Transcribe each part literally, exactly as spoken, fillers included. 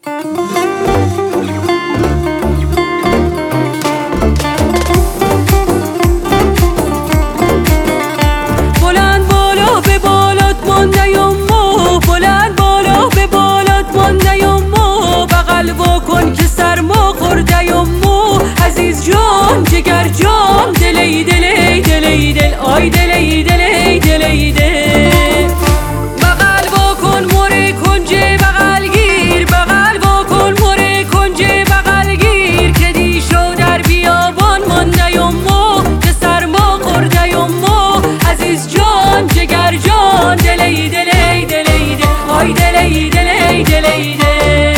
بلند بالا به بالات ماندیمو، بلند بالا به بالات ماندیمو، بغل واکن که سرما خوردیمو. عزیز جان جگر جان، دلی دلی دلی دل، آی دلی دلی دلی دل. بغل واکن مره کنجه بغل گیر، بغل واکن مره کنجه بغل گیر، که دی شو در بیابان ماندیمو، که سرما خوردیمو. عزیز جان جگر جان، دلی دلی دلی دل، آی دلی دلی دلی دل.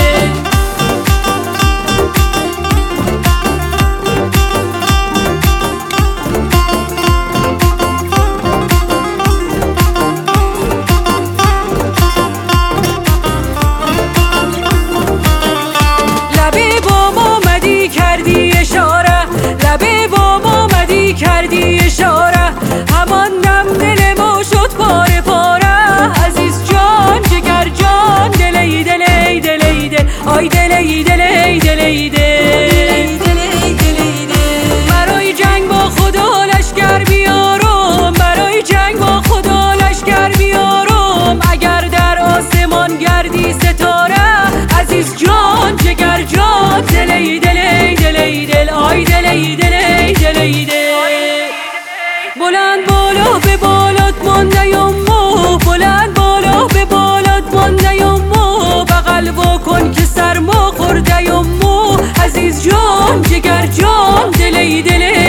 کردی اشاره، لبه بام آمدی کردی اشاره، همان دم دل ما شد پاره پاره. عزیز جان جگر جان، دلی دلی دلی دل، آی دلی دلی دلی دل. برای جنگ با خدا لشکر بیارم، برای جنگ با خدا لشکر بیارم، اگر در آسمان گردی ستاره. عزیز جان جگر جان، دلی دلی دلی دل، آی دلی دلی دلی دل. بلند بالا به بالات ماندیمو، بلند بالا به بالات ماندیمو، بغل واکن که سرما خوردیمو. عزیز جان جگر جان، دلی دلی